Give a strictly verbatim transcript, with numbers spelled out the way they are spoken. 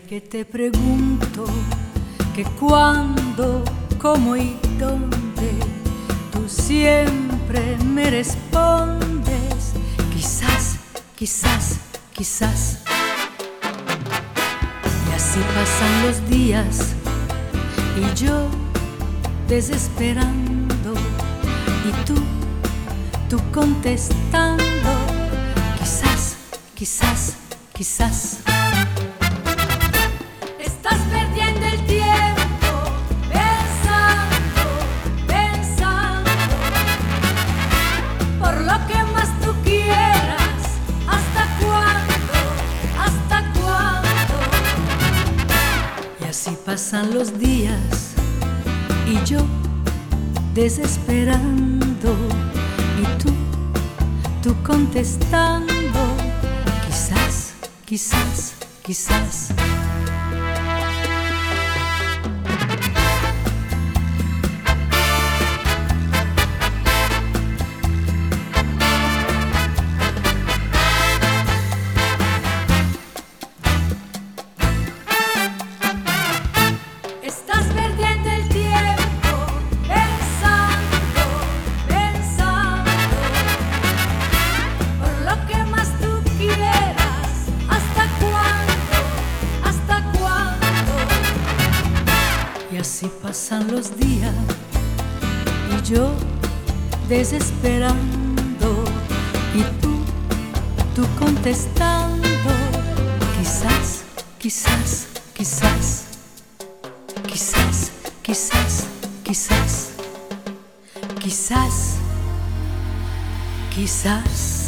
que te pregunto que cuándo, cómo y dónde, tú siempre me respondes quizás, quizás, quizás. Y así pasan los días y yo desesperando y tú, tú contestando quizás, quizás, quizás. Estás perdiendo el tiempo pensando, pensando por lo que más tú quieras. ¿Hasta cuándo? ¿Hasta cuándo? Y así pasan los días y yo desesperando y tú, tú contestando quizás, quizás, quizás. Estás perdiendo el tiempo pensando, pensando por lo que más tú quieras. ¿Hasta cuándo? ¿Hasta cuándo? Y así pasan los días y yo desesperando y tú, tú contestando quizás, quizás, quizás. Quizás, quizás, quizás, quizás, quizás.